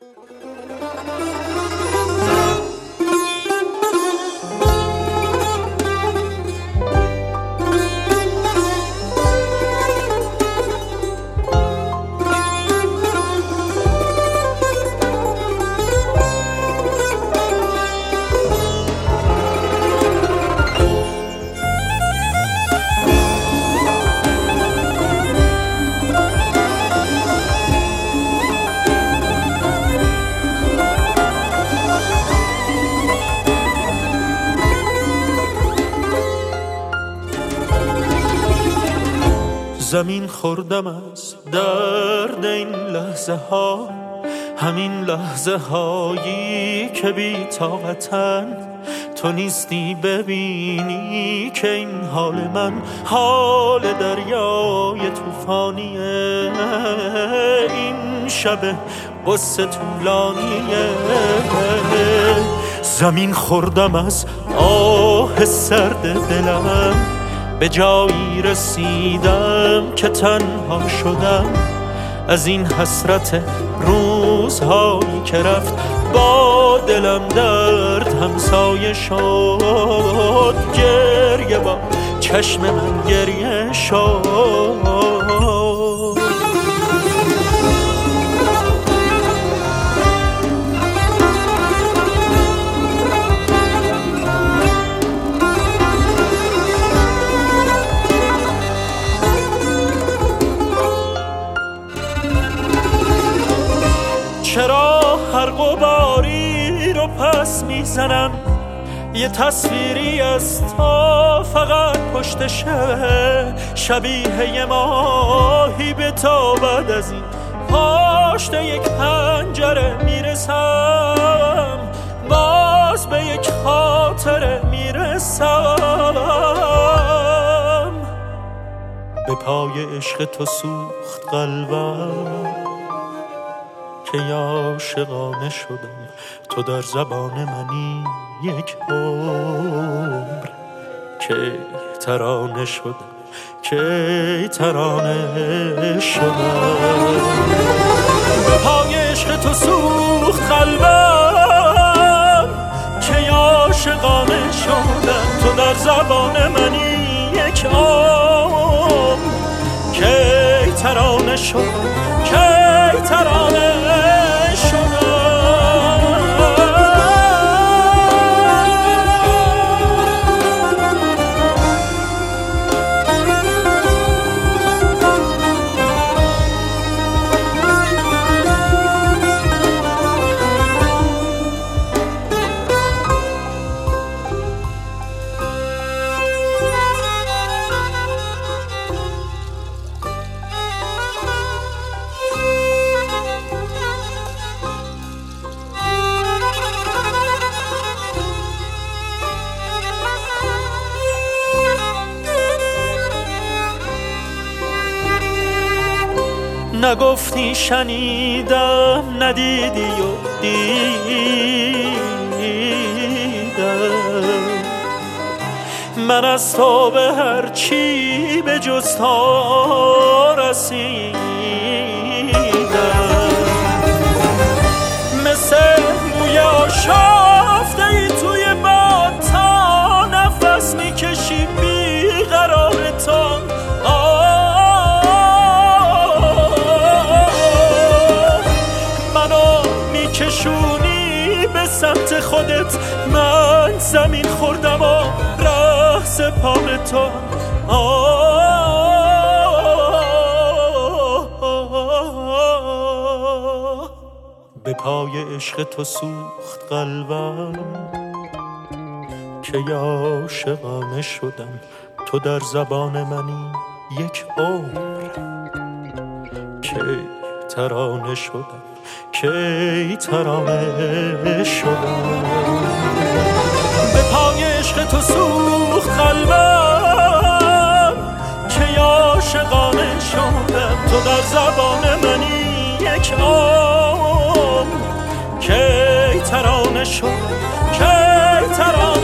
زمین خوردم از درد این لحظه ها، همین لحظه هایی که بی طاقتن. تو نیستی ببینی که این حال من حال دریای طوفانیه. این شب قصه طولانیه. زمین خوردم از آه سرد دلم، به جایی رسیدم که تنها شدم. از این حسرت روزهایی که رفت با دلم درد همسایه شد. گریه با چشم من گریه شد. چرا هر غباری رو پس میزنم؟ یه تصویری از تو فقط پشتشه، شبیه یه ماهی به تا بعد از این پشت یک پنجره میرسم، باز به یک خاطره میرسم. به پای عشق تو سوخت قلبم که عاشقانه شدم. تو در زبان منی یک عمر که ترانه شدم، که ترانه شدم. به پای عشق تو سوخت قلبم که عاشقانه شدم. تو در زبان منی یک عمر که ترانه شدم، که ترانه شدم. نگفتی شنیدم، ندیدی و دیدم. من از تو به هر چی به جز تو رسیدم. مثل موی آشفته ای توی باد تا نفس میکشی بیقرارتان. کشونی به سمت خودت، من زمین خوردم و ره سپار تو. به پای عشق تو سوخت قلبم که عاشقانه شدم. تو در زبان منی یک عمر که ترانه شدم، که ترانه شدم. به پای عشق تو سوخت قلبم که عاشقانه شدم. تو در زبان منی یک عمر که ترانه شدم، که ترانه